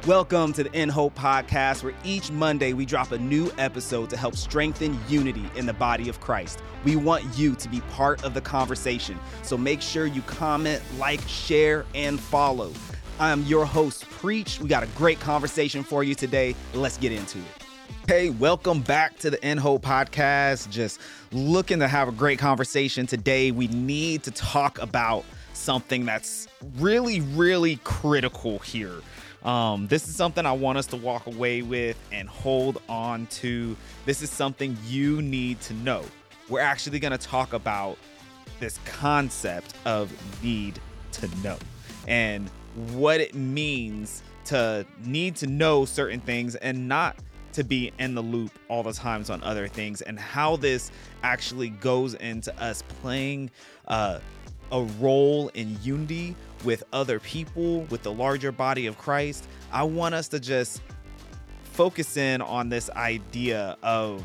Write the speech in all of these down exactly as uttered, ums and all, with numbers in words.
Welcome to the In Hope Podcast, where each Monday we drop a new episode to help strengthen unity in the body of Christ. We want you to be part of the conversation, so make sure you comment, like, share, and follow. I'm your host, Preach. We got a great conversation for you today. Let's get into it. Hey, welcome back to the In Hope Podcast. Just looking to have a great conversation today. We need to talk about something that's really, really critical here. Um, this is something I want us to walk away with and hold on to. This is something you need to know. We're actually going to talk about this concept of need to know and what it means to need to know certain things and not to be in the loop all the times on other things, and how this actually goes into us playing uh, a role in unity with other people, with the larger body of Christ. I want us to just focus in on this idea of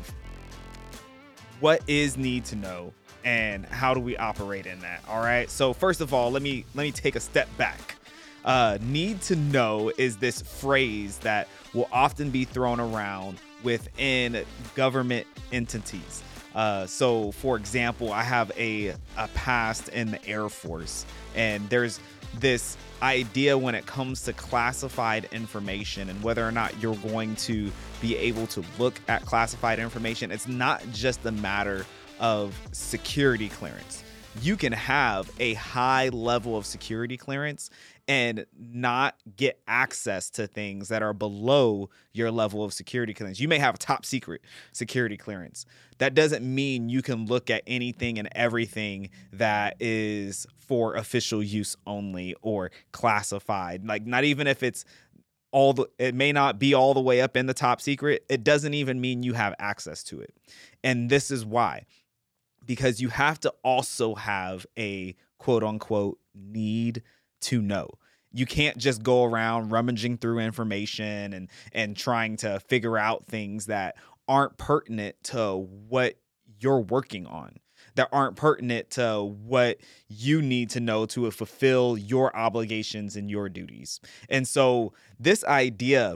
what is need to know and how do we operate in that. All right. So first of all, let me let me take a step back. Uh, need to know is this phrase that will often be thrown around within government entities. Uh, so, for example, I have a, a past in the Air Force, and there's this idea when it comes to classified information and whether or not you're going to be able to look at classified information. It's not just a matter of security clearance. You can have a high level of security clearance and not get access to things that are below your level of security clearance. You may have a top secret security clearance. That doesn't mean you can look at anything and everything that is for official use only or classified. Like, not even if it's all the, it may not be all the way up in the top secret. It doesn't even mean you have access to it. And this is why. Because you have to also have a quote unquote need to know. You can't just go around rummaging through information and, and trying to figure out things that aren't pertinent to what you're working on, that aren't pertinent to what you need to know to fulfill your obligations and your duties. And so this idea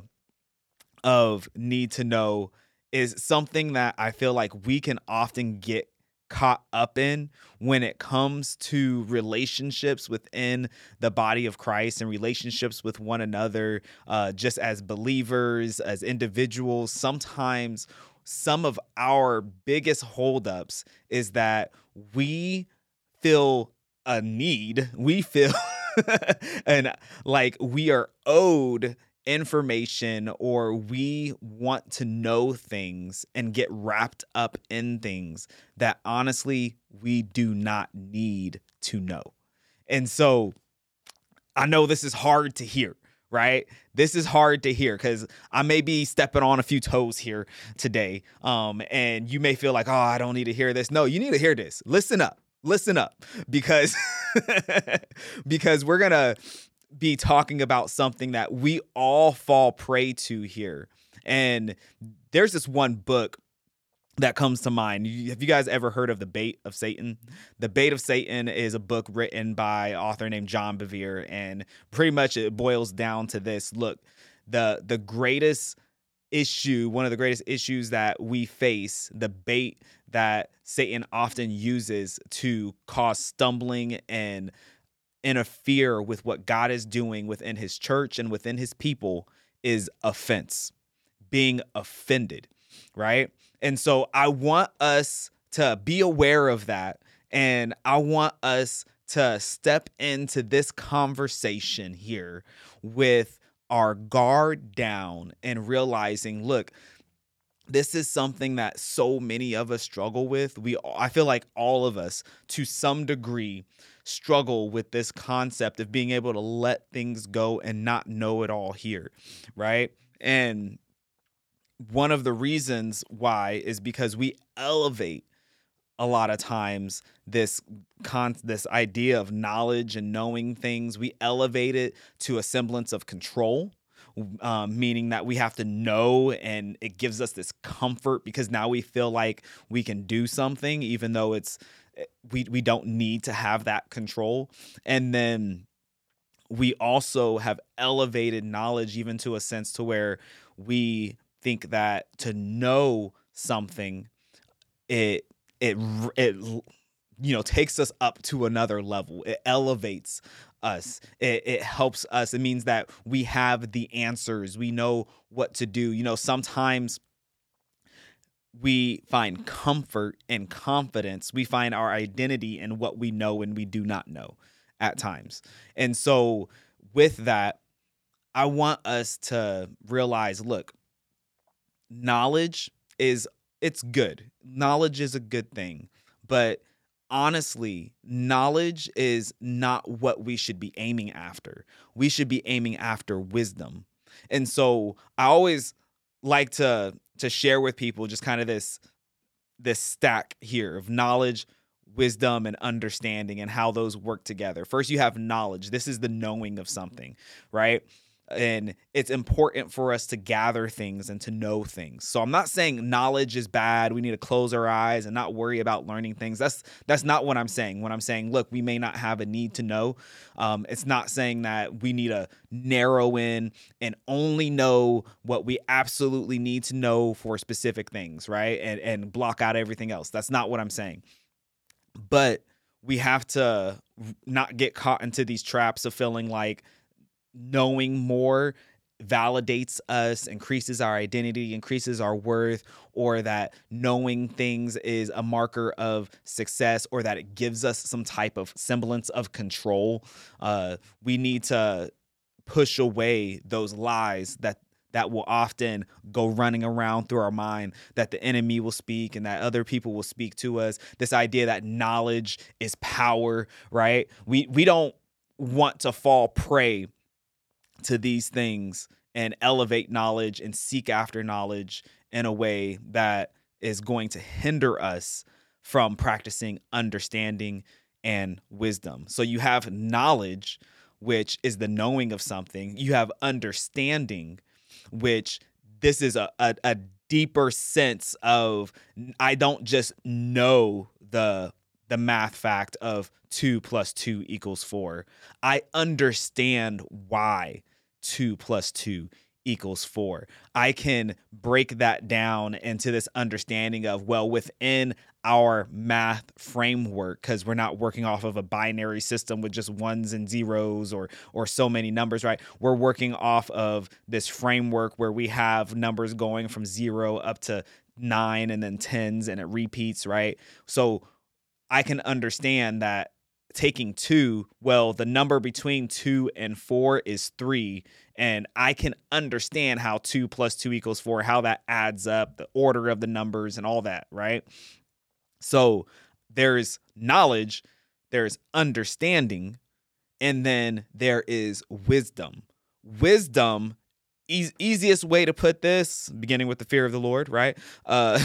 of need to know is something that I feel like we can often get caught up in when it comes to relationships within the body of Christ and relationships with one another, uh, just as believers, as individuals. Sometimes some of our biggest holdups is that we feel a need, we feel and like we are owed information, or we want to know things and get wrapped up in things that honestly we do not need to know. And so I know this is hard to hear, right? This is hard to hear because I may be stepping on a few toes here today. Um, and you may feel like, oh, I don't need to hear this. No, you need to hear this. Listen up, listen up, because, because we're going to be talking about something that we all fall prey to here. And there's this one book that comes to mind. Have you guys ever heard of The Bait of Satan? The Bait of Satan is a book written by an author named John Bevere, and pretty much it boils down to this. Look, the the greatest issue, one of the greatest issues that we face, the bait that Satan often uses to cause stumbling and interfere with what God is doing within his church and within his people, is offense, being offended, right? And so I want us to be aware of that. And I want us to step into this conversation here with our guard down and realizing, look, this is something that so many of us struggle with. We, I feel like all of us, to some degree, struggle with this concept of being able to let things go and not know it all here, right? And one of the reasons why is because we elevate a lot of times this con- this idea of knowledge and knowing things. We elevate it to a semblance of control. Um, meaning that we have to know, and it gives us this comfort because now we feel like we can do something, even though it's we we don't need to have that control. And then we also have elevated knowledge even to a sense to where we think that to know something, it it it you know takes us up to another level. It elevates us. It, it helps us. It means that we have the answers. We know what to do. You know, sometimes we find comfort and confidence. We find our identity in what we know and we do not know at times. And so with that, I want us to realize, look, knowledge is, it's good. Knowledge is a good thing. But honestly, knowledge is not what we should be aiming after. We should be aiming after wisdom. And so I always like to to share with people just kind of this this stack here of knowledge, wisdom, and understanding, and how those work together. First, you have knowledge. This is the knowing of something, right? And it's important for us to gather things and to know things. So I'm not saying knowledge is bad. We need to close our eyes and not worry about learning things. That's that's not what I'm saying. When I'm saying, look, we may not have a need to know. Um, it's not saying that we need to narrow in and only know what we absolutely need to know for specific things, right? And and block out everything else. That's not what I'm saying. But we have to not get caught into these traps of feeling like knowing more validates us, increases our identity, increases our worth, or that knowing things is a marker of success, or that it gives us some type of semblance of control. Uh, we need to push away those lies that that will often go running around through our mind, that the enemy will speak and that other people will speak to us. This idea that knowledge is power, right? We we don't want to fall prey to these things and elevate knowledge and seek after knowledge in a way that is going to hinder us from practicing understanding and wisdom. So you have knowledge, which is the knowing of something. You have understanding, which this is a, a, a deeper sense of, I don't just know the the math fact of two plus two equals four. I understand why two plus two equals four. I can break that down into this understanding of, well, within our math framework, because we're not working off of a binary system with just ones and zeros or or so many numbers, right? We're working off of this framework where we have numbers going from zero up to nine and then tens, and it repeats, right? So I can understand that taking two, well, the number between two and four is three. And I can understand how two plus two equals four, how that adds up, the order of the numbers and all that, right? So there's knowledge, there's understanding, and then there is wisdom. Wisdom, e- easiest way to put this, beginning with the fear of the Lord, right? Uh,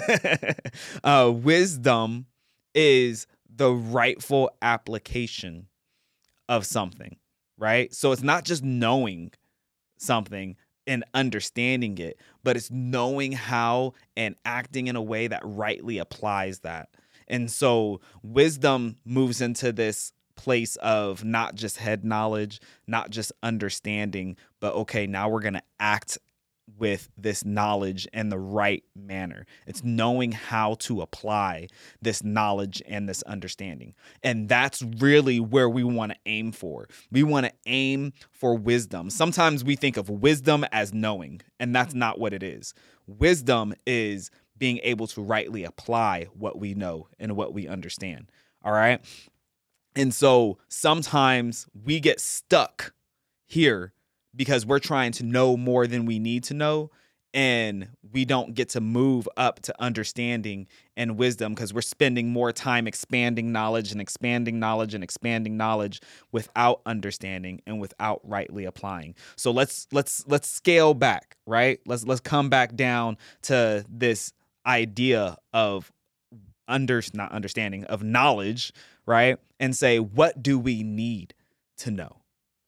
uh, wisdom is the rightful application of something, right? So it's not just knowing something and understanding it, but it's knowing how and acting in a way that rightly applies that. And so wisdom moves into this place of not just head knowledge, not just understanding, but okay, now we're going to act with this knowledge in the right manner. It's knowing how to apply this knowledge and this understanding. And that's really where we want to aim for. We want to aim for wisdom. Sometimes we think of wisdom as knowing, and that's not what it is. Wisdom is being able to rightly apply what we know and what we understand. All right. And so sometimes we get stuck here because we're trying to know more than we need to know, and we don't get to move up to understanding and wisdom because we're spending more time expanding knowledge and expanding knowledge and expanding knowledge without understanding and without rightly applying. So let's let's let's scale back, right? Let's let's come back down to this idea of under not understanding of knowledge, right? And say, what do we need to know?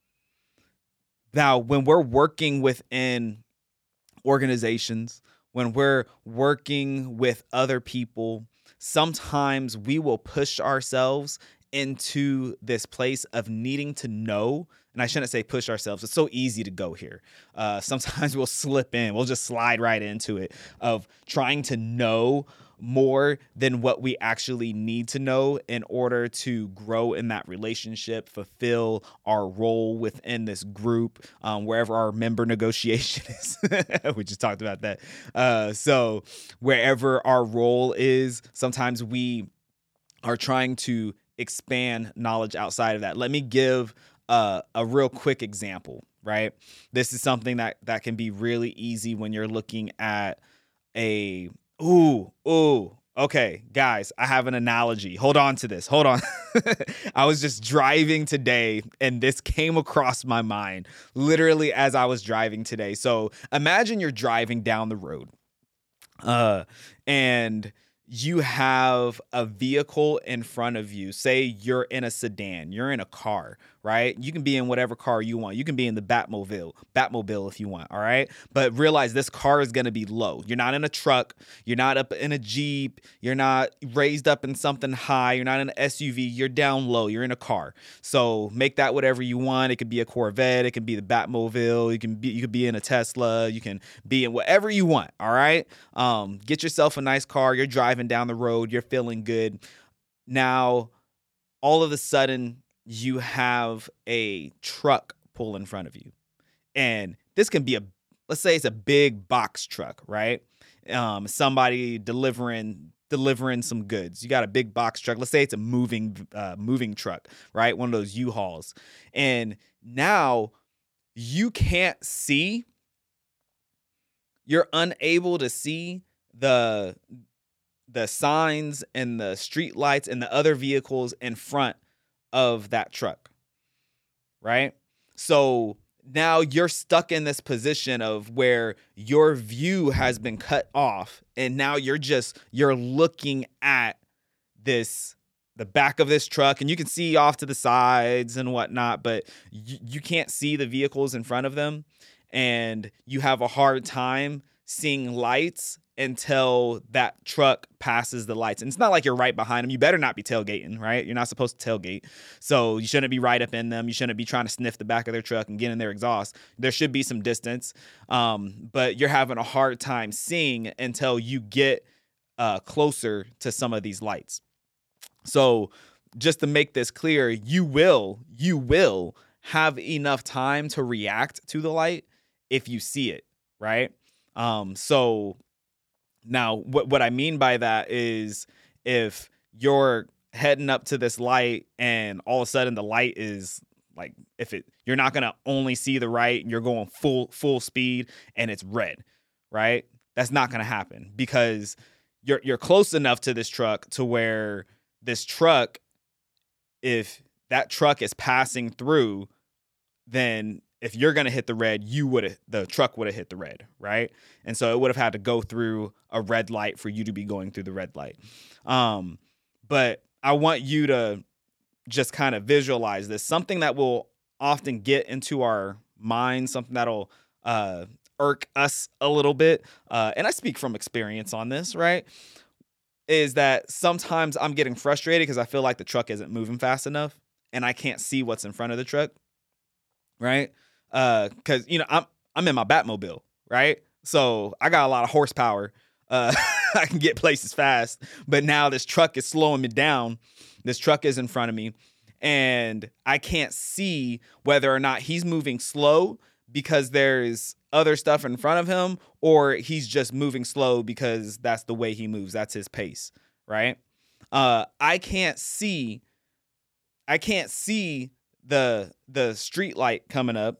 Now, when we're working within organizations, when we're working with other people, sometimes we will push ourselves into this place of needing to know, and I shouldn't say push ourselves. It's so easy to go here. Uh, sometimes we'll slip in. We'll just slide right into it of trying to know more than what we actually need to know in order to grow in that relationship, fulfill our role within this group, um, wherever our member negotiation is. We just talked about that. Uh, so wherever our role is, sometimes we are trying to expand knowledge outside of that. Let me give uh, a real quick example, right? This is something that, that can be really easy when you're looking at a Ooh, ooh. Okay, guys, I have an analogy. Hold on to this. Hold on. I was just driving today and this came across my mind literally as I was driving today. So imagine you're driving down the road uh, and you have a vehicle in front of you. Say you're in a sedan, you're in a car, right? You can be in whatever car you want. You can be in the Batmobile, Batmobile if you want, all right? But realize this car is going to be low. You're not in a truck. You're not up in a Jeep. You're not raised up in something high. You're not in an S U V. You're down low. You're in a car. So make that whatever you want. It could be a Corvette. It could be the Batmobile. You can be, you could be in a Tesla. You can be in whatever you want, all right? Um, get yourself a nice car. You're driving down the road. You're feeling good. Now, all of a sudden, you have a truck pull in front of you. And this can be a, let's say it's a big box truck, right? Um, somebody delivering delivering some goods. You got a big box truck. Let's say it's a moving uh, moving truck, right? One of those U-Hauls. And now you can't see, you're unable to see the the signs and the street lights and the other vehicles in front of that truck, right? So now you're stuck in this position of where your view has been cut off, and now you're just, you're looking at this, the back of this truck, and you can see off to the sides and whatnot, but you, you can't see the vehicles in front of them, and you have a hard time seeing lights until that truck passes the lights. And it's not like you're right behind them. You better not be tailgating, right? You're not supposed to tailgate. So you shouldn't be right up in them. You shouldn't be trying to sniff the back of their truck and get in their exhaust. There should be some distance. Um, but you're having a hard time seeing until you get uh, closer to some of these lights. So just to make this clear, you will, you will have enough time to react to the light if you see it, right? Um, so now, what, what I mean by that is if you're heading up to this light and all of a sudden the light is like, if it, you're not going to only see the right and you're going full, full speed and it's red, right? That's not going to happen because you're, you're close enough to this truck to where this truck, if that truck is passing through, then if you're going to hit the red, you would have, the truck would have hit the red, right? And so it would have had to go through a red light for you to be going through the red light. Um, but I want you to just kind of visualize this, something that will often get into our minds, something that'll uh, irk us a little bit. Uh, and I speak from experience on this, right? Is that sometimes I'm getting frustrated because I feel like the truck isn't moving fast enough and I can't see what's in front of the truck, right? Uh, cause you know, I'm, I'm in my Batmobile, right? So I got a lot of horsepower. Uh, I can get places fast, but now this truck is slowing me down. This truck is in front of me and I can't see whether or not he's moving slow because there's other stuff in front of him or he's just moving slow because that's the way he moves. That's his pace, right? Uh, I can't see, I can't see the, the street light coming up,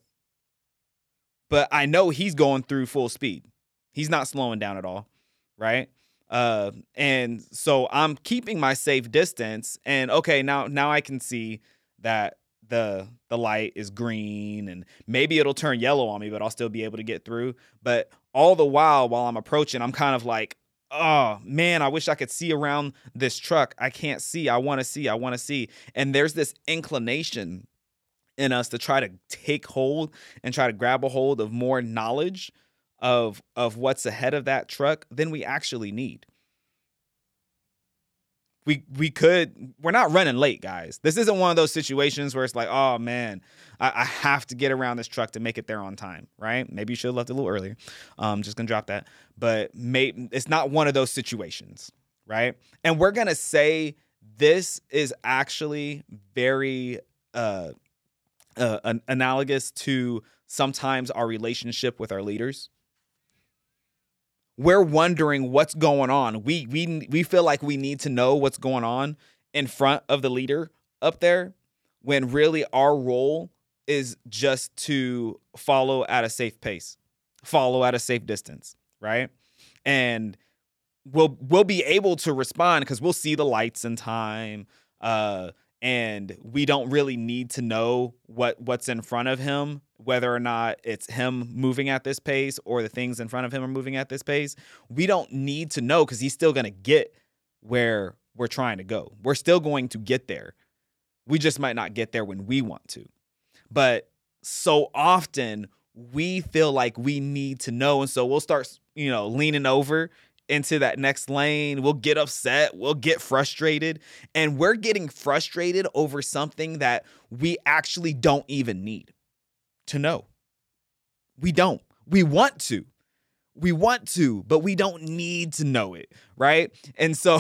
but I know he's going through full speed. He's not slowing down at all, right? Uh, and so I'm keeping my safe distance. And okay, now now I can see that the the light is green, and maybe it'll turn yellow on me, but I'll still be able to get through. But all the while, while I'm approaching, I'm kind of like, oh man, I wish I could see around this truck. I can't see. I want to see. I want to see. And there's this inclination in us to try to take hold and try to grab a hold of more knowledge of, of what's ahead of that truck than we actually need. We we could, we're not running late, guys. This isn't one of those situations where it's like, oh man, I, I have to get around this truck to make it there on time, right? Maybe you should have left a little earlier. Um, just gonna drop that. But may, it's not one of those situations, right? And we're gonna say this is actually very uh, uh, an, analogous to sometimes our relationship with our leaders. We're wondering what's going on. We we we feel like we need to know what's going on in front of the leader up there, when really our role is just to follow at a safe pace, follow at a safe distance, right? And we'll we'll be able to respond because we'll see the lights in time, uh, and we don't really need to know what what's in front of him, whether or not it's him moving at this pace or the things in front of him are moving at this pace. We don't need to know because he's still going to get where we're trying to go. We're still going to get there. We just might not get there when we want to. But so often we feel like we need to know. And so we'll start, you know, leaning over into that next lane. We'll get upset. We'll get frustrated. And we're getting frustrated over something that we actually don't even need to know. We don't. We want to. We want to, but we don't need to know it, right? And so,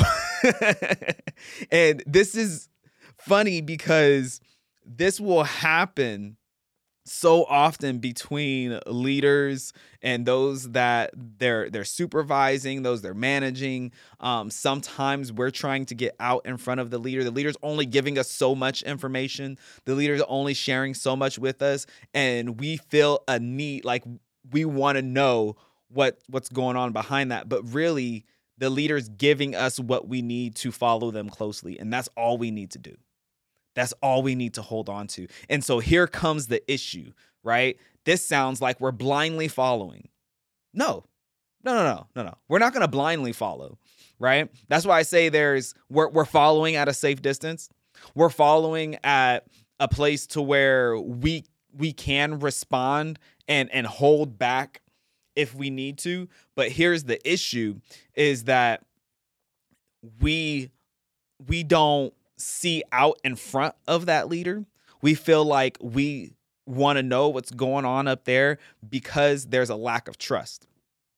and this is funny because this will happen so often between leaders and those that they're they're supervising, those they're managing. Um, sometimes we're trying to get out in front of the leader. The leader's only giving us so much information. The leader's only sharing so much with us, and we feel a need, like we want to know what what's going on behind that. But really, the leader's giving us what we need to follow them closely, and that's all we need to do. That's all we need to hold on to. And so here comes the issue, right? This sounds like we're blindly following. No, no, no, no, no, no. We're not going to blindly follow, right? That's why I say there's, we're, we're following at a safe distance. We're following at a place to where we, we can respond and, and hold back if we need to. But here's the issue is that we, we don't see out in front of that leader. We feel like we want to know what's going on up there because there's a lack of trust.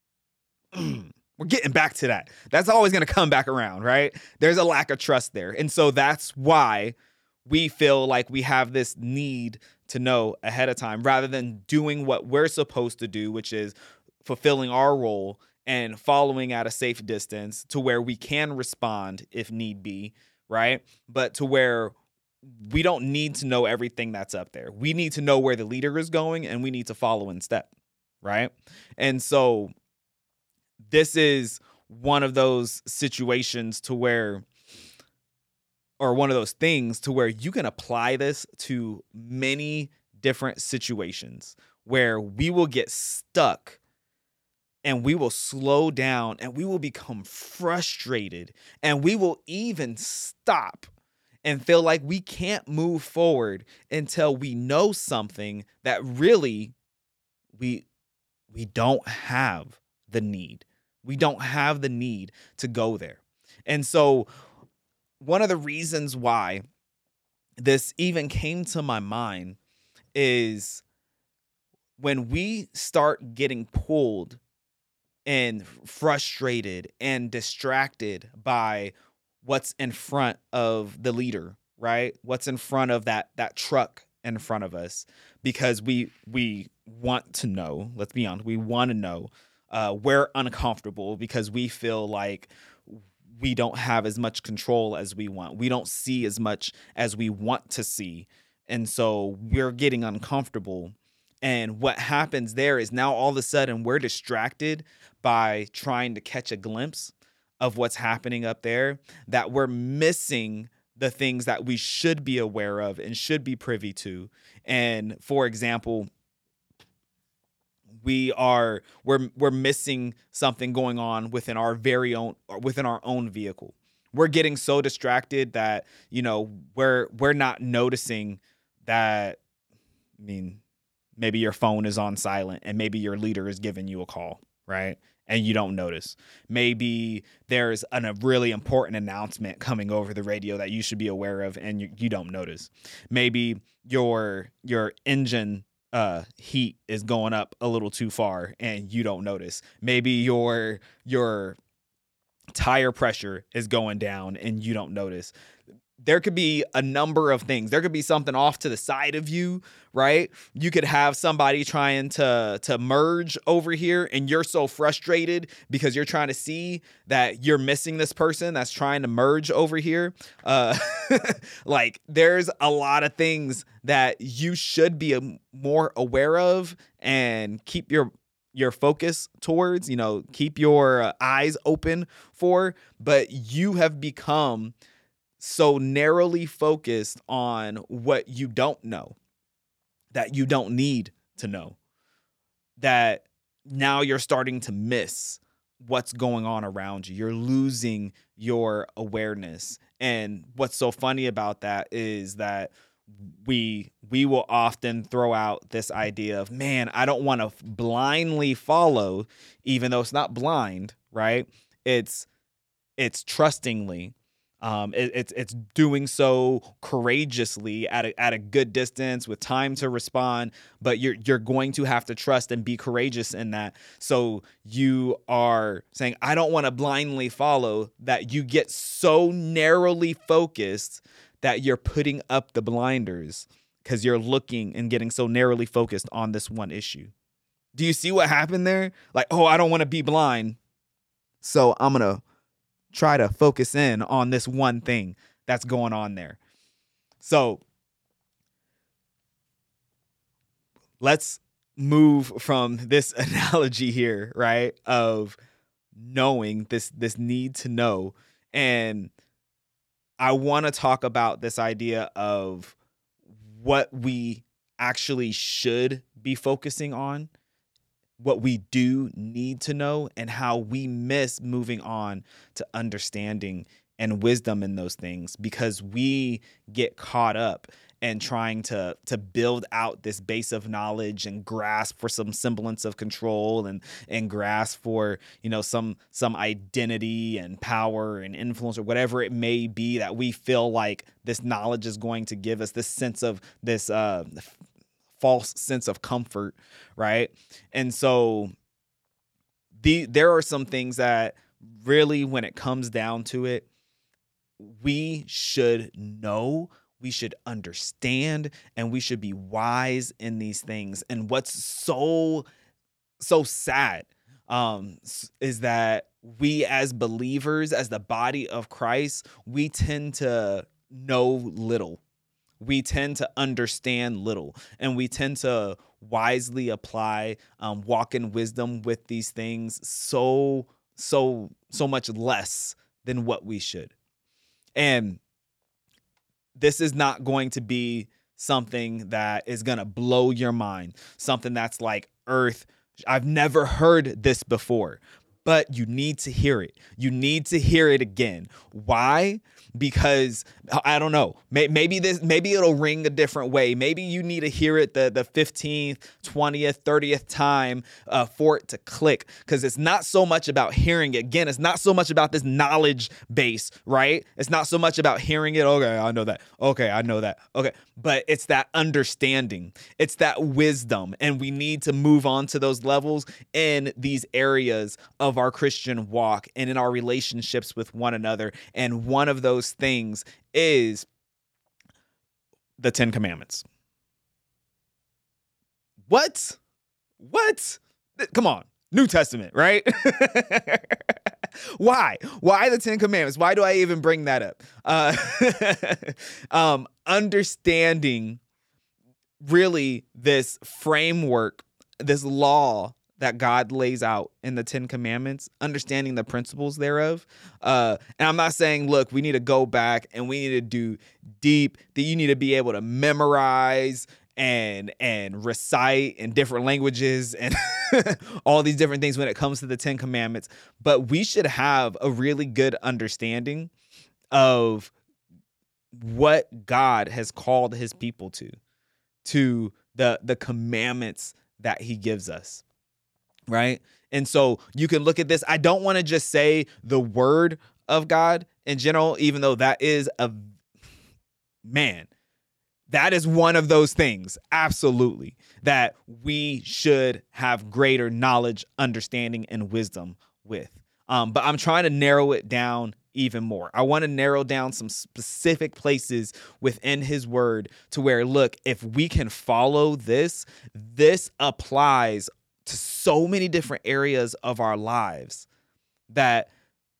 We're getting back to that. That's always going to come back around, right? There's a lack of trust there. And so that's why we feel like we have this need to know ahead of time rather than doing what we're supposed to do, which is fulfilling our role and following at a safe distance to where we can respond if need be. Right? But to where we don't need to know everything that's up there. We need to know where the leader is going and we need to follow in step. Right? And so this is one of those situations to where, or one of those things to where you can apply this to many different situations where we will get stuck and we will slow down and we will become frustrated and we will even stop and feel like we can't move forward until we know something that really we we don't have the need. We don't have the need to go there. And so one of the reasons why this even came to my mind is when we start getting pulled and frustrated and distracted by what's in front of the leader, right? What's in front of that that truck in front of us, because we we want to know, let's be honest, we want to know. Uh, we're uncomfortable because we feel like we don't have as much control as we want. We don't see as much as we want to see. And so we're getting uncomfortable. And what happens there is now all of a sudden we're distracted by trying to catch a glimpse of what's happening up there, that we're missing the things that we should be aware of and should be privy to. And for example, we are we're we're missing something going on within our very own within our own vehicle. We're getting so distracted that, you know, we're we're not noticing that. I mean, maybe your phone is on silent and maybe your leader is giving you a call, right? And you don't notice. Maybe there's an, a really important announcement coming over the radio that you should be aware of, and you, you don't notice. Maybe your your engine uh, heat is going up a little too far, and you don't notice. Maybe your your tire pressure is going down, and you don't notice. There could be a number of things. There could be something off to the side of you, right? You could have somebody trying to, to merge over here, and you're so frustrated because you're trying to see that you're missing this person that's trying to merge over here. Uh, like, there's a lot of things that you should be more aware of and keep your your focus towards, you know, keep your eyes open for, but you have become so narrowly focused on what you don't know, that you don't need to know, that now you're starting to miss what's going on around you. You're losing your awareness. And what's so funny about that is that we we will often throw out this idea of, man, I don't want to blindly follow, even though it's not blind, right? It's it's trustingly. Um, it, it's it's doing so courageously at a, at a good distance with time to respond, but you're you're going to have to trust and be courageous in that. So you are saying, I don't want to blindly follow, that you get so narrowly focused that you're putting up the blinders because you're looking and getting so narrowly focused on this one issue. Do you see what happened there? Like, oh, I don't want to be blind, so I'm going to try to focus in on this one thing that's going on there. So let's move from this analogy here, right, of knowing, this this need to know. And I want to talk about this idea of what we actually should be focusing on, what we do need to know, and how we miss moving on to understanding and wisdom in those things because we get caught up and trying to to build out this base of knowledge and grasp for some semblance of control and and grasp for, you know, some some identity and power and influence or whatever it may be that we feel like this knowledge is going to give us, this sense of this uh false sense of comfort, right? And so the there are some things that really, when it comes down to it, we should know, we should understand, and we should be wise in these things. And what's so, so sad um, is that we as believers, as the body of Christ, we tend to know little. We tend to understand little, and we tend to wisely apply, um, walk in wisdom with these things so, so, so much less than what we should. And this is not going to be something that is going to blow your mind, something that's like earth. I've never heard this before, but you need to hear it. You need to hear it again. Why? Because I don't know, maybe this, maybe it'll ring a different way. Maybe you need to hear it the, the fifteenth, twentieth, thirtieth time uh, for it to click. Because it's not so much about hearing it. Again, it's not so much about this knowledge base, right? It's not so much about hearing it. Okay, I know that. Okay, I know that. Okay. But it's that understanding. It's that wisdom. And we need to move on to those levels in these areas of our Christian walk and in our relationships with one another. And one of those things is the Ten Commandments. What? What? Come on. New Testament, right? Why? Why the Ten Commandments? Why do I even bring that up? Uh, um, understanding really this framework, this law that God lays out in the Ten Commandments, understanding the principles thereof. Uh, and I'm not saying, look, we need to go back and we need to do deep, that you need to be able to memorize and and recite in different languages and all these different things when it comes to the Ten Commandments. But we should have a really good understanding of what God has called his people to, to the, the commandments that he gives us. right? And so you can look at this. I don't want to just say the word of God in general, even though that is a, man, that is one of those things, absolutely, that we should have greater knowledge, understanding, and wisdom with. Um, but I'm trying to narrow it down even more. I want to narrow down some specific places within his word to where, look, if we can follow this, this applies to so many different areas of our lives that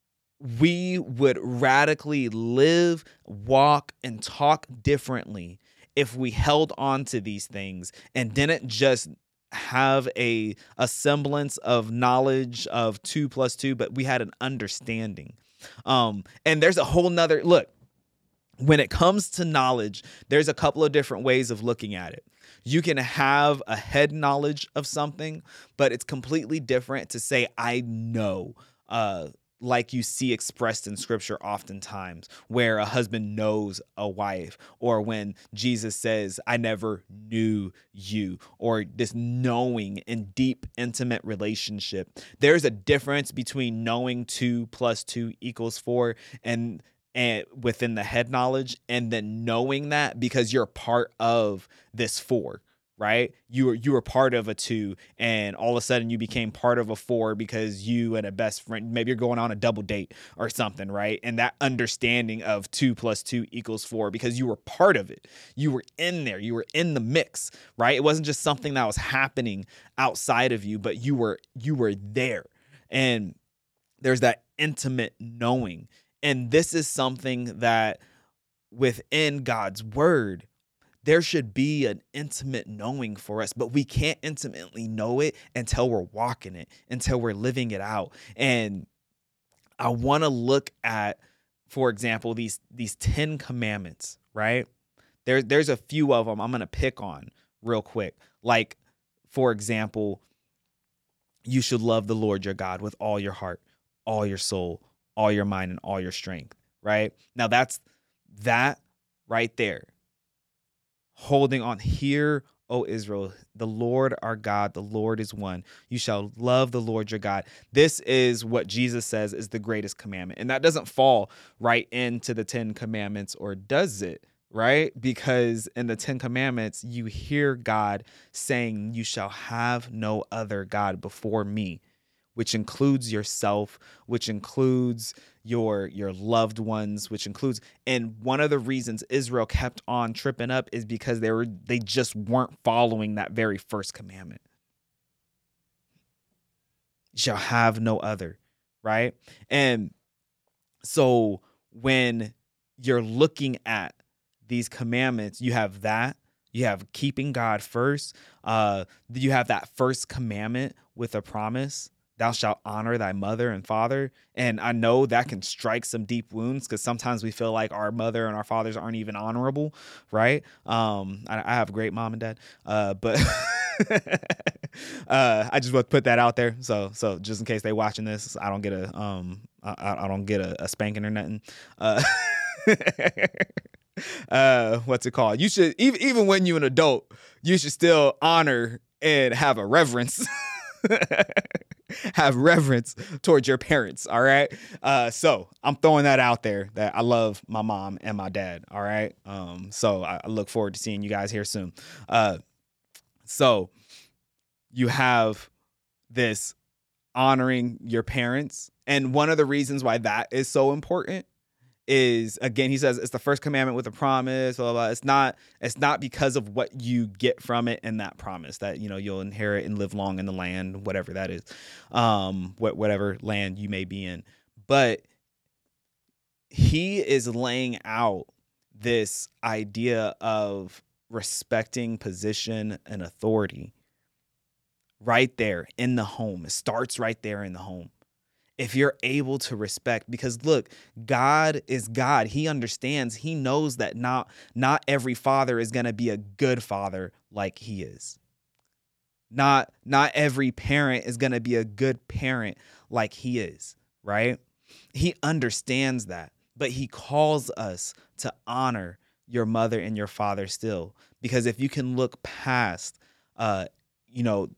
we would radically live, walk, and talk differently if we held on to these things and didn't just have a, a semblance of knowledge of two plus two, but we had an understanding. Um, and there's a whole nother look. When it comes to knowledge, there's a couple of different ways of looking at it. You can have a head knowledge of something, but it's completely different to say, I know, uh, like you see expressed in scripture oftentimes, where a husband knows a wife, or when Jesus says, I never knew you, or this knowing and deep, intimate relationship. There's a difference between knowing two plus two equals four and and within the head knowledge, and then knowing that because you're part of this four, right? You were you were part of a two, and all of a sudden you became part of a four because you and a best friend, maybe you're going on a double date or something, right? And that understanding of two plus two equals four because you were part of it. You were in there. You were in the mix, right? It wasn't just something that was happening outside of you, but you were you were there. And there's that intimate knowing. And this is something that within God's word, there should be an intimate knowing for us, but we can't intimately know it until we're walking it, until we're living it out. And I want to look at, for example, these these Ten Commandments, right? There, there's a few of them I'm going to pick on real quick. Like, for example, you should love the Lord your God with all your heart, all your soul, all your mind, and all your strength, right? Now that's that right there. Holding on, hear, O Israel, the Lord our God, the Lord is one. You shall love the Lord your God. This is what Jesus says is the greatest commandment. And that doesn't fall right into the Ten Commandments, or does it? Right? Because in the Ten Commandments, you hear God saying, you shall have no other God before me, which includes yourself, which includes your your loved ones, which includes, and one of the reasons Israel kept on tripping up is because they were they just weren't following that very first commandment. You shall have no other, right? And so when you're looking at these commandments, you have that, you have keeping God first, uh, you have that first commandment with a promise. Thou shalt honor thy mother and father. And I know that can strike some deep wounds because sometimes we feel like our mother and our fathers aren't even honorable, right? Um, I, I have a great mom and dad, uh, but uh, I just want to put that out there. So, so just in case they watching this, I don't get a, um, I, I don't get a, a spanking or nothing. Uh, uh, what's it called? You should even even when you're an adult, you should still honor and have a reverence. Have reverence towards your parents, all right? Uh, so I'm throwing that out there that I love my mom and my dad, all right? Um, so I, I look forward to seeing you guys here soon. Uh, so you have this honoring your parents. And one of the reasons why that is so important is, again, he says it's the first commandment with a promise, blah, blah, blah. It's not, it's not because of what you get from it in that promise that, you know, you'll inherit and live long in the land, whatever that is, um, wh- whatever land you may be in. But he is laying out this idea of respecting position and authority right there in the home. It starts right there in the home. If you're able to respect, because look, God is God. He understands, he knows that not, not every father is going to be a good father like he is. Not, not every parent is going to be a good parent like he is, right? He understands that, but he calls us to honor your mother and your father still. Because if you can look past, uh, you know,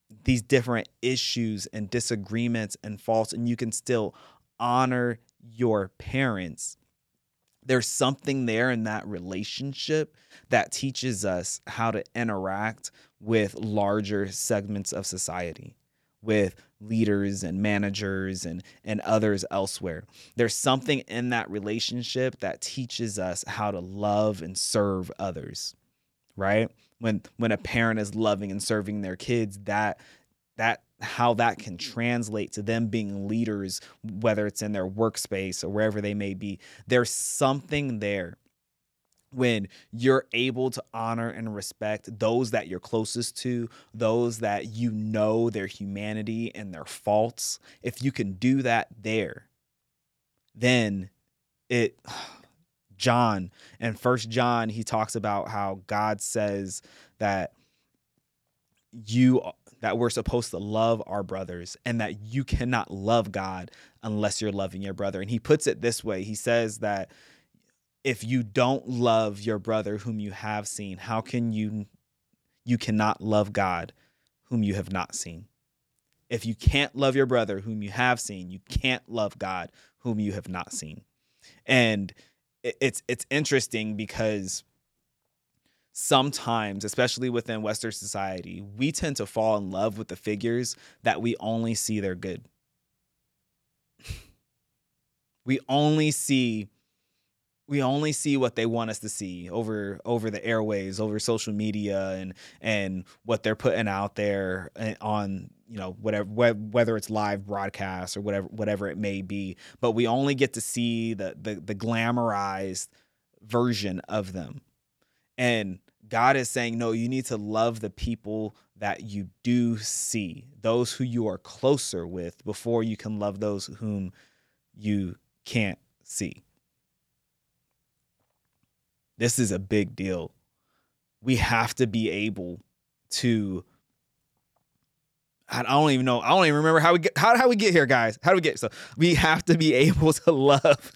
these different issues and disagreements and faults, and you can still honor your parents. There's something there in that relationship that teaches us how to interact with larger segments of society, with leaders and managers and, and others elsewhere. There's something in that relationship that teaches us how to love and serve others, right? When when a parent is loving and serving their kids, that that how that can translate to them being leaders, whether it's in their workspace or wherever they may be. There's something there when you're able to honor and respect those that you're closest to, those that you know their humanity and their faults. If you can do that there, then it, John, in First John, he talks about how God says that you that we're supposed to love our brothers and that you cannot love God unless you're loving your brother. And he puts it this way. He says that if you don't love your brother whom you have seen, how can you, you cannot love God whom you have not seen? If you can't love your brother whom you have seen, you can't love God whom you have not seen. And it's, it's interesting because sometimes, especially within Western society, we tend to fall in love with the figures that we only see their good. We only see we only see what they want us to see over over the airwaves, over social media, and and what they're putting out there on, you know, whatever, whether it's live broadcasts or whatever whatever it may be. But we only get to see the the, the glamorized version of them. And God is saying, no, you need to love the people that you do see, those who you are closer with, before you can love those whom you can't see. This is a big deal. We have to be able to, I don't even know. I don't even remember how we get, how, how we get here, guys. How do we get? So we have to be able to love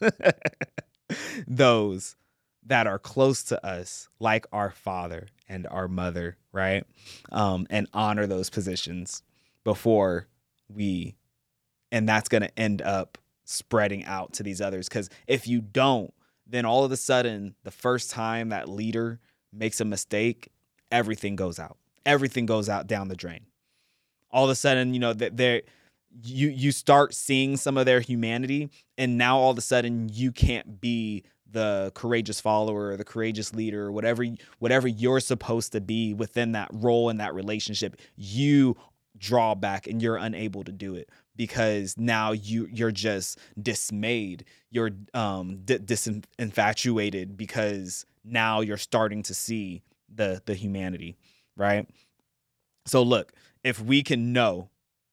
those that are close to us, like our father and our mother, right? Um, and honor those positions before we, and that's going to end up spreading out to these others. Because if you don't, then all of a sudden, the first time that leader makes a mistake, everything goes out. Everything goes out down the drain. All of a sudden, you know, that they're, you you start seeing some of their humanity, and now all of a sudden you can't be the courageous follower or the courageous leader or whatever, whatever you're supposed to be within that role in that relationship. You draw back and you're unable to do it because now you you're just dismayed. You're um d- disinfatuated because now you're starting to see the the humanity, right? So look, if we can know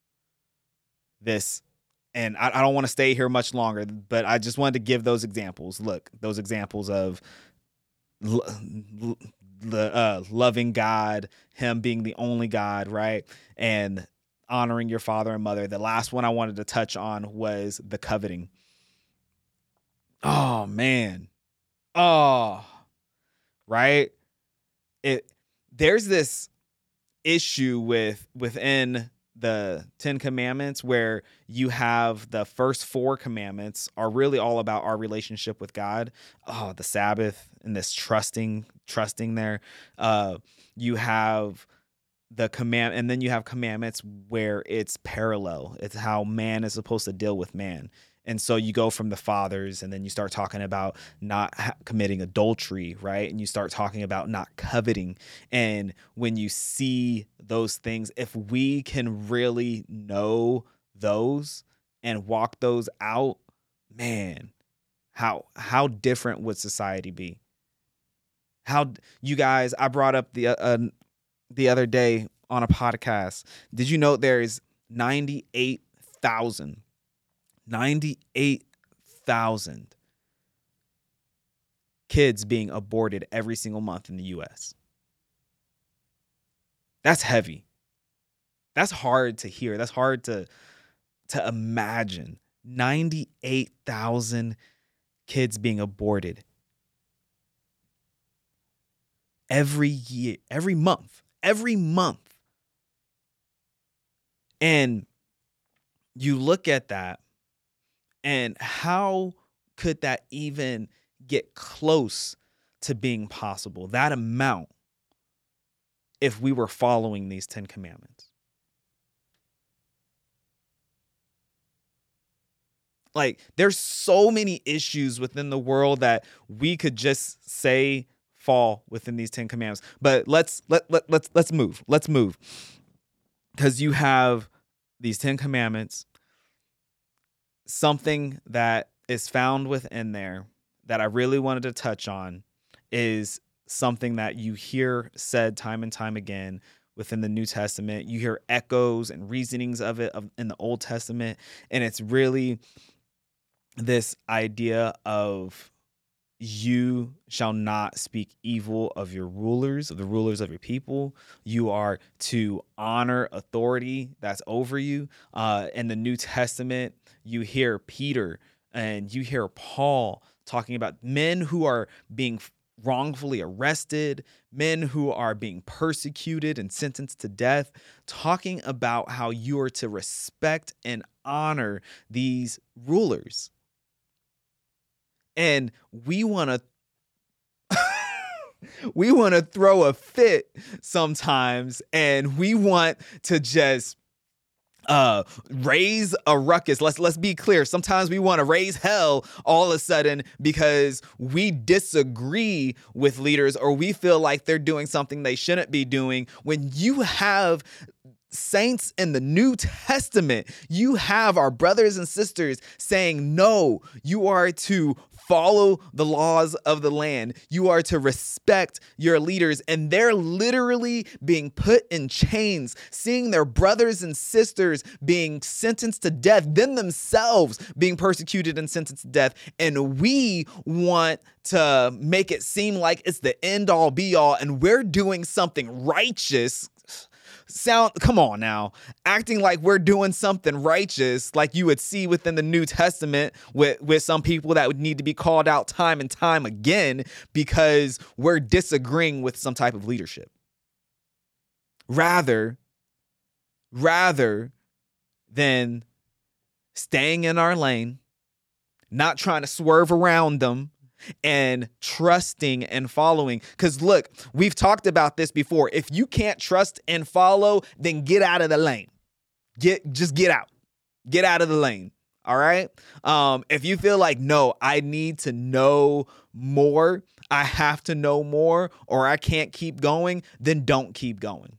this, and I, I don't want to stay here much longer, but I just wanted to give those examples. Look, those examples of l- l- the uh, loving God, him being the only God, right? And honoring your father and mother. The last one I wanted to touch on was the coveting. Oh, man. Oh, right? It there's this issue with within the Ten Commandments where you have the first four commandments are really all about our relationship with God. Oh, the Sabbath and this trusting, trusting there. Uh, you have the command, and then you have commandments where it's parallel. It's how man is supposed to deal with man. And so you go from the fathers, and then you start talking about not ha- committing adultery, right? And you start talking about not coveting. And when you see those things, if we can really know those and walk those out, man, how how different would society be? How, you guys, I brought up the uh, the other day on a podcast. Did you know there's ninety-eight thousand ninety-eight thousand kids being aborted every single month in the U S? That's heavy. That's hard to hear. That's hard to, to imagine. ninety-eight thousand kids being aborted every year, every month, every month. And you look at that, and how could that even get close to being possible, that amount, if we were following these Ten Commandments? Like, there's so many issues within the world that we could just say fall within these Ten Commandments. But let's let, let let's let's move. Let's move. Because you have these Ten Commandments, something that is found within there that I really wanted to touch on is something that you hear said time and time again within the New Testament. You hear echoes and reasonings of it in the Old Testament, and it's really this idea of you shall not speak evil of your rulers, of the rulers of your people. You are to honor authority that's over you. Uh, in the New Testament, you hear Peter and you hear Paul talking about men who are being wrongfully arrested, men who are being persecuted and sentenced to death, talking about how you are to respect and honor these rulers. And we want to we want to throw a fit sometimes, and we want to just uh raise a ruckus. Let's let's be clear. Sometimes we want to raise hell all of a sudden because we disagree with leaders, or we feel like they're doing something they shouldn't be doing. When you have saints in the New Testament, you have our brothers and sisters saying, no, you are to follow the laws of the land. You are to respect your leaders. And they're literally being put in chains, seeing their brothers and sisters being sentenced to death, then themselves being persecuted and sentenced to death. And we want to make it seem like it's the end all be all, and we're doing something righteous. Sound, come on now, acting like we're doing something righteous, like you would see within the New Testament with, with some people that would need to be called out time and time again because we're disagreeing with some type of leadership. Rather, rather than staying in our lane, not trying to swerve around them, and trusting and following. Because look, we've talked about this before. If you can't trust and follow, then get out of the lane. Get just get out. Get out of the lane. All right. Um, if you feel like, no, I need to know more, I have to know more, or I can't keep going, then don't keep going.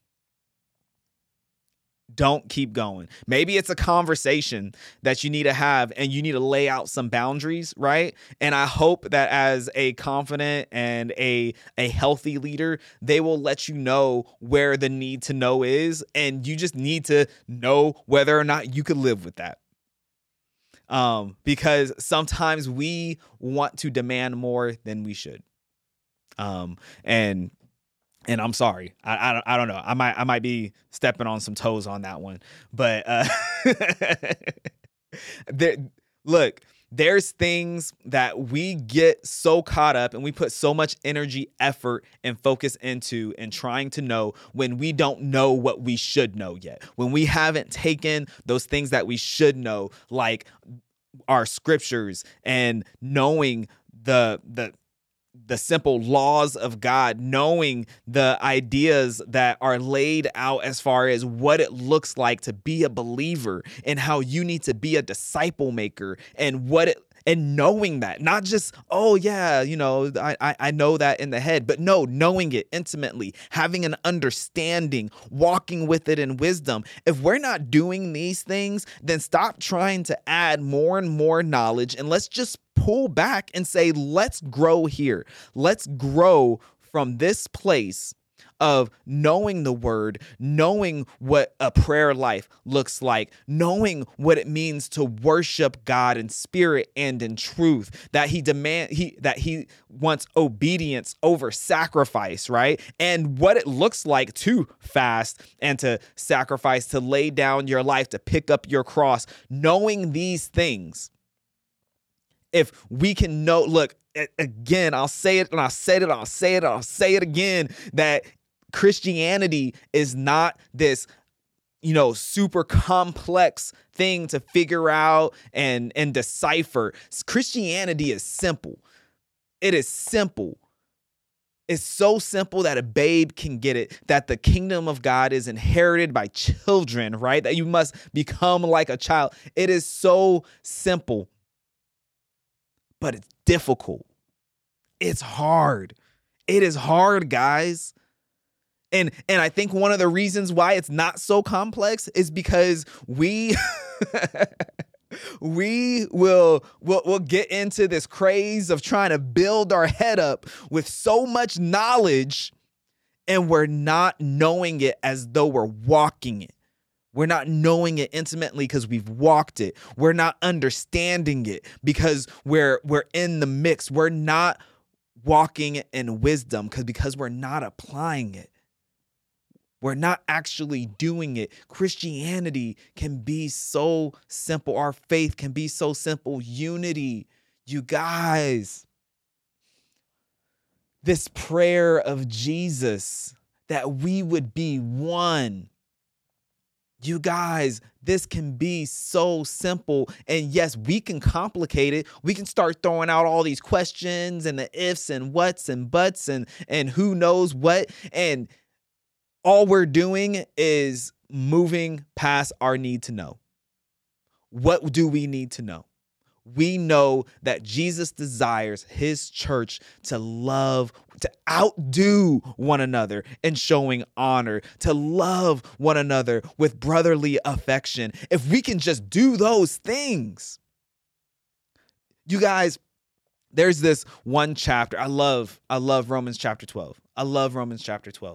Don't keep going. Maybe it's a conversation that you need to have, and you need to lay out some boundaries, right? And I hope that as a confident and a, a healthy leader, they will let you know where the need to know is, and you just need to know whether or not you could live with that. Um, because sometimes we want to demand more than we should. Um, and And I'm sorry, I, I don't I don't know. I might I might be stepping on some toes on that one, but uh, there, look, there's things that we get so caught up and we put so much energy, effort, and focus into and trying to know when we don't know what we should know yet. When we haven't taken those things that we should know, like our scriptures and knowing the the. the simple laws of God, knowing the ideas that are laid out as far as what it looks like to be a believer and how you need to be a disciple maker, and what it and knowing that, not just, oh yeah, you know, I, I I know that in the head, but no, knowing it intimately, having an understanding, walking with it in wisdom. If we're not doing these things, then stop trying to add more and more knowledge, and let's just pull back and say, let's grow here. Let's grow from this place of knowing the word, knowing what a prayer life looks like, knowing what it means to worship God in spirit and in truth, that he demand he that he wants obedience over sacrifice, right? And what it looks like to fast and to sacrifice, to lay down your life, to pick up your cross, knowing these things. If we can know, look, again, I'll say it and I'll say it, and I'll say it, and I'll say it again, that Christianity is not this you know, super complex thing to figure out and, and decipher. Christianity is simple. It is simple. It's so simple that a babe can get it, that the kingdom of God is inherited by children, right? That you must become like a child. It is so simple, but it's difficult. It's hard. It is hard, guys. And and I think one of the reasons why it's not so complex is because we we will will will get into this craze of trying to build our head up with so much knowledge, and we're not knowing it as though we're walking it. We're not knowing it intimately because we've walked it. We're not understanding it because we're we're in the mix. We're not walking in wisdom because because we're not applying it. We're not actually doing it. Christianity can be so simple. Our faith can be so simple. Unity, you guys. This prayer of Jesus that we would be one. You guys, this can be so simple. And yes, we can complicate it. We can start throwing out all these questions and the ifs and whats and buts and, and who knows what. And all we're doing is moving past our need to know. What do we need to know? We know that Jesus desires his church to love, to outdo one another in showing honor, to love one another with brotherly affection. If we can just do those things, you guys, there's this one chapter. I love, I love Romans chapter twelve. I love Romans chapter twelve.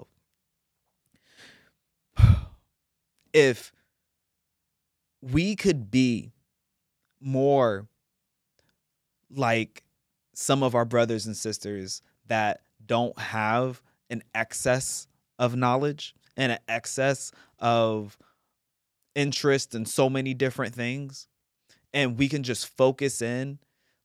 If we could be more like some of our brothers and sisters that don't have an excess of knowledge and an excess of interest in so many different things, and we can just focus in.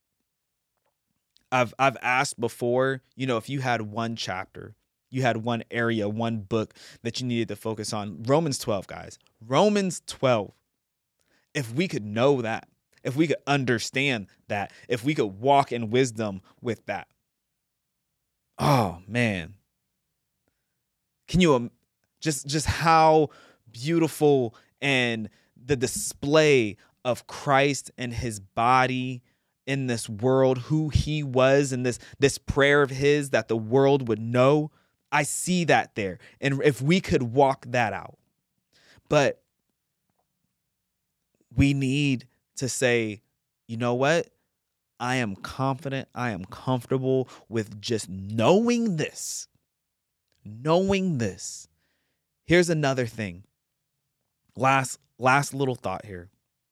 I've I've asked before, you know, if you had one chapter, you had one area, one book that you needed to focus on. Romans twelve, guys. Romans twelve. If we could know that, if we could understand that, if we could walk in wisdom with that. Oh, man. Can you um, just just how beautiful and the display of Christ and his body in this world, who he was, and this this prayer of his that the world would know. I see that there. And if we could walk that out. But we need to say, you know what? I am confident. I am comfortable with just knowing this. Knowing this. Here's another thing. Last, last little thought here.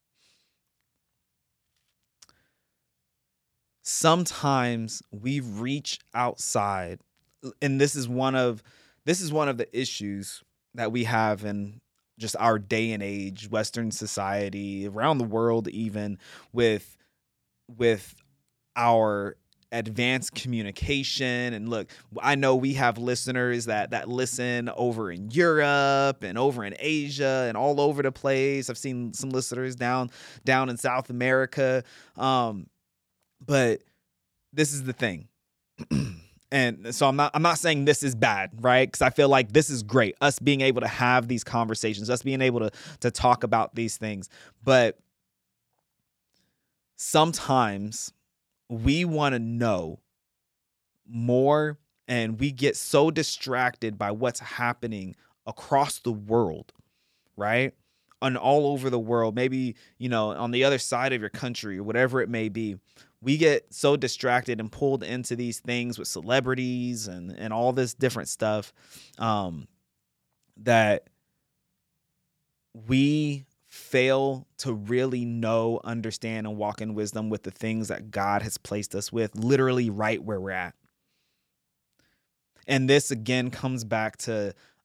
Sometimes we reach outside. And this is one of this is one of the issues that we have in just our day and age, Western society, around the world, even with with our advanced communication. And look, I know we have listeners that that listen over in Europe and over in Asia and all over the place. I've seen some listeners down down in South America. Um, but this is the thing. And so I'm not I'm not saying this is bad, right? Because I feel like this is great, us being able to have these conversations, us being able to, to talk about these things. But sometimes we want to know more, and we get so distracted by what's happening across the world, right? And all over the world, maybe, you know, on the other side of your country or whatever it may be. We get so distracted and pulled into these things with celebrities and, and all this different stuff um, that we fail to really know, understand, and walk in wisdom with the things that God has placed us with, literally right where we're at. And this, again, comes back to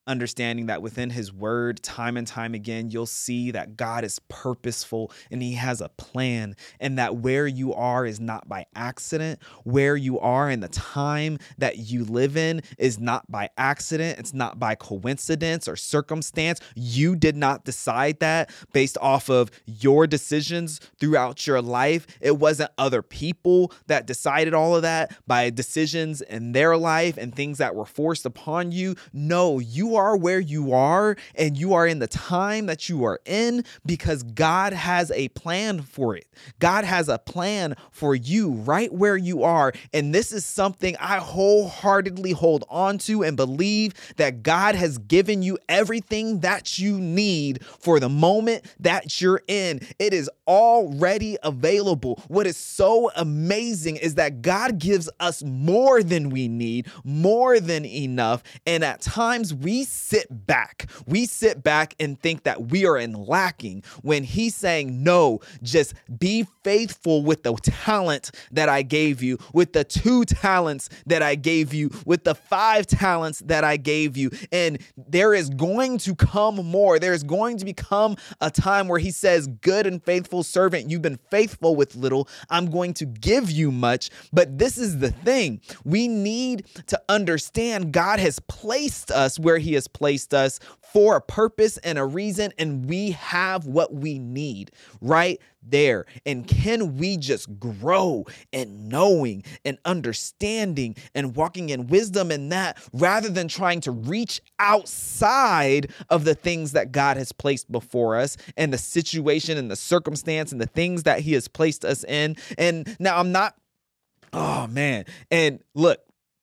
understanding that within his word, time and time again, you'll see that God is purposeful and he has a plan, and that where you are is not by accident. Where you are in the time that you live in is not by accident. It's not by coincidence or circumstance. You did not decide that based off of your decisions throughout your life. It wasn't other people that decided all of that by decisions in their life and things that were forced upon you. No, you are where you are, and you are in the time that you are in because God has a plan for it. God has a plan for you right where you are. And this is something I wholeheartedly hold on to and believe that God has given you everything that you need for the moment that you're in. It is already available. What is so amazing is that God gives us more than we need, more than enough. And at times we sit back. We sit back and think that we are in lacking when he's saying, no, just be faithful with the talent that I gave you, with the two talents that I gave you, with the five talents that I gave you. And there is going to come more. There is going to become a time where he says, good and faithful servant, you've been faithful with little. I'm going to give you much. But this is the thing. We need to understand God has placed us where he has placed us for a purpose and a reason, and we have what we need right there. And can we just grow in knowing and understanding and walking in wisdom in that, rather than trying to reach outside of the things that God has placed before us and the situation and the circumstance and the things that he has placed us in. And now I'm not, oh man. And look,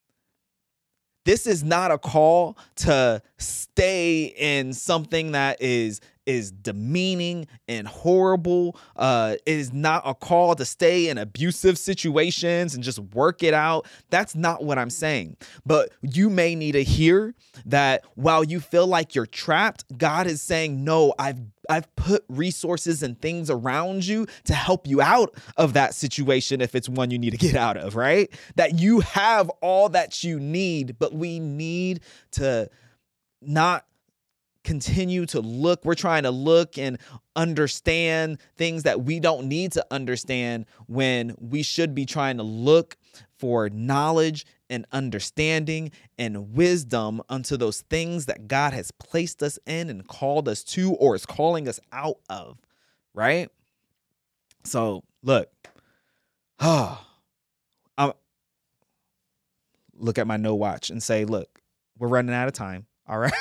this is not a call to stay in something that is is demeaning and horrible. Uh, it is not a call to stay in abusive situations and just work it out. That's not what I'm saying. But you may need to hear that while you feel like you're trapped, God is saying, no, I've I've put resources and things around you to help you out of that situation if it's one you need to get out of, right? That you have all that you need, but we need to not continue to look. We're trying to look and understand things that we don't need to understand when we should be trying to look for knowledge and understanding and wisdom unto those things that God has placed us in and called us to, or is calling us out of, right? So look, oh, I'm, look at my no watch and say, look, we're running out of time. All right.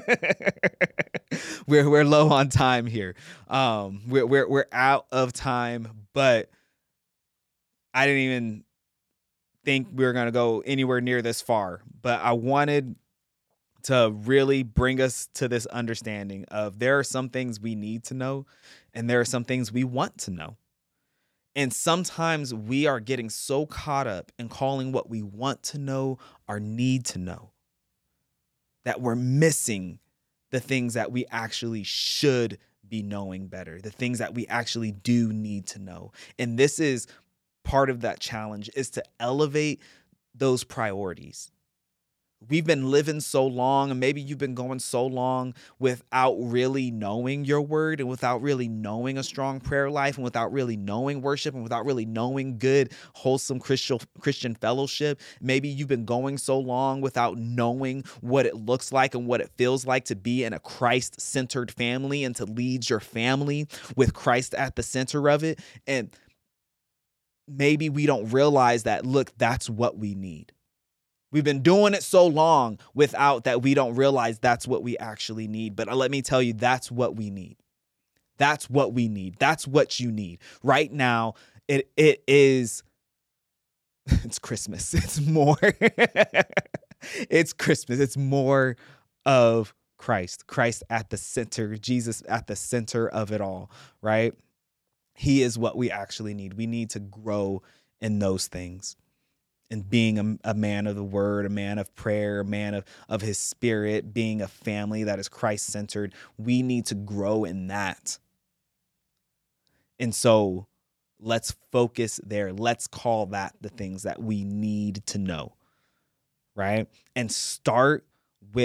we're we're low on time here. Um, we're we're we're out of time, but I didn't even think we were gonna go anywhere near this far. But I wanted to really bring us to this understanding of there are some things we need to know, and there are some things we want to know. And sometimes we are getting so caught up in calling what we want to know our need to know, that we're missing the things that we actually should be knowing better, the things that we actually do need to know. And this is part of that challenge, is to elevate those priorities. We've been living so long, and maybe you've been going so long without really knowing your word, and without really knowing a strong prayer life, and without really knowing worship, and without really knowing good, wholesome Christian Christian fellowship. Maybe you've been going so long without knowing what it looks like and what it feels like to be in a Christ-centered family and to lead your family with Christ at the center of it. And maybe we don't realize that, look, that's what we need. We've been doing it so long without that we don't realize that's what we actually need. But let me tell you, that's what we need. That's what we need. That's what you need. Right now, it it is, it's Christmas. It's more, it's Christmas. It's more of Christ. Christ at the center. Jesus at the center of it all, right? He is what we actually need. We need to grow in those things. And being a, a man of the word, a man of prayer, a man of, of his spirit, being a family that is Christ-centered, we need to grow in that. And so let's focus there. Let's call that the things that we need to know, right? And start with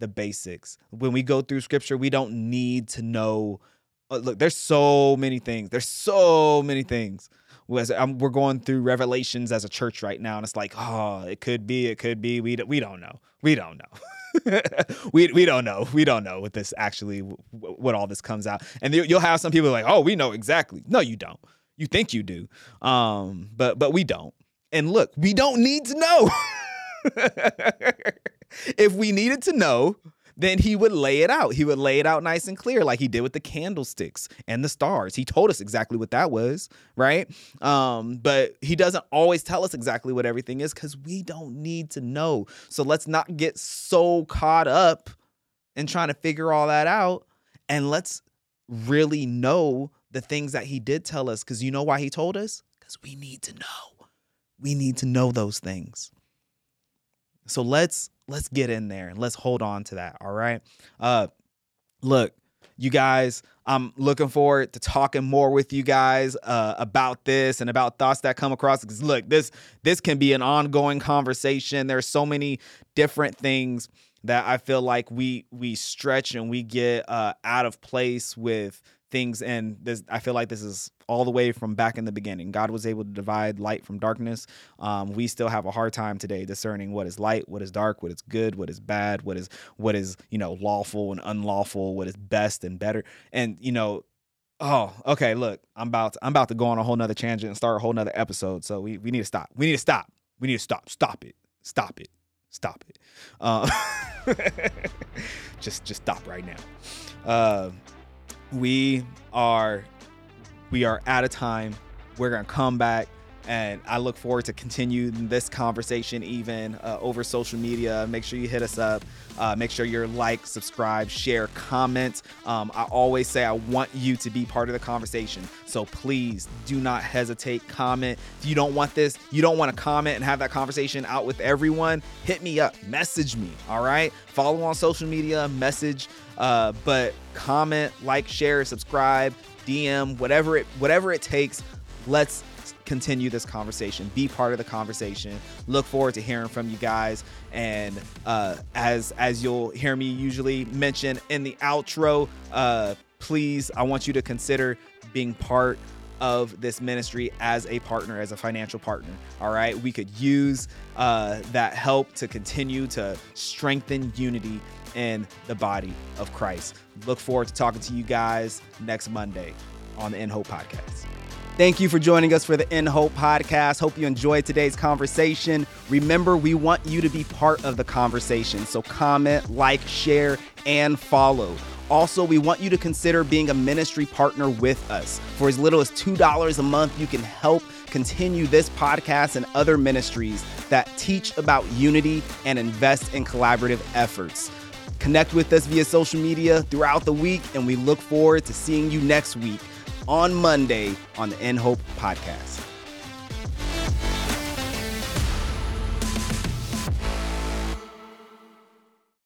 the basics. When we go through scripture, we don't need to know. Uh, look, there's so many things. There's so many things. As I'm, we're going through Revelations as a church right now, and it's like, oh, it could be, it could be. We we don't know. We don't know. we we don't know. We don't know what this actually, what all this comes out. And you'll have some people like, oh, we know exactly. No, you don't. You think you do, um, but but we don't. And look, we don't need to know. If we needed to know, then he would lay it out. He would lay it out nice and clear, like he did with the candlesticks and the stars. He told us exactly what that was, right? Um, but he doesn't always tell us exactly what everything is because we don't need to know. So let's not get so caught up in trying to figure all that out, and let's really know the things that he did tell us, because you know why he told us? Because we need to know. We need to know those things. So let's let's get in there and let's hold on to that. All right. Uh, look, you guys, I'm looking forward to talking more with you guys uh, about this and about thoughts that come across. Because look, this this can be an ongoing conversation. There's so many different things that I feel like we we stretch and we get uh, out of place with things. And this, I feel like this is all the way from back in the beginning. God was able to divide light from darkness. Um, we still have a hard time today discerning what is light, what is dark, what is good, what is bad, what is, what is, you know, lawful and unlawful, what is best and better. And, you know, oh, okay, look, I'm about to, I'm about to go on a whole nother tangent and start a whole nother episode. So we, we need to stop. We need to stop. We need to stop. Stop it. Stop it. Stop it. Uh, just, just stop right now. Uh, we are, we are out of time. We're going to come back, and I look forward to continue this conversation even uh, over social media. Make sure you hit us up. Uh, make sure you're like, subscribe, share, comment. Um, I always say I want you to be part of the conversation. So please do not hesitate. Comment. If you don't want this, you don't want to comment and have that conversation out with everyone, hit me up. Message me. All right. Follow on social media, message, uh, but comment, like, share, subscribe, D M, whatever it, whatever it takes. Let's continue this conversation. Be part of the conversation. Look forward to hearing from you guys. And uh, as as you'll hear me usually mention in the outro, uh, please, I want you to consider being part of this ministry as a partner, as a financial partner. All right. We could use uh, that help to continue to strengthen unity in the body of Christ. Look forward to talking to you guys next Monday on the In Hope Podcast. Thank you for joining us for the In Hope Podcast. Hope you enjoyed today's conversation. Remember, we want you to be part of the conversation. So comment, like, share, and follow. Also, we want you to consider being a ministry partner with us. For as little as two dollars a month, you can help continue this podcast and other ministries that teach about unity and invest in collaborative efforts. Connect with us via social media throughout the week, and we look forward to seeing you next week on Monday on the In Hope Podcast.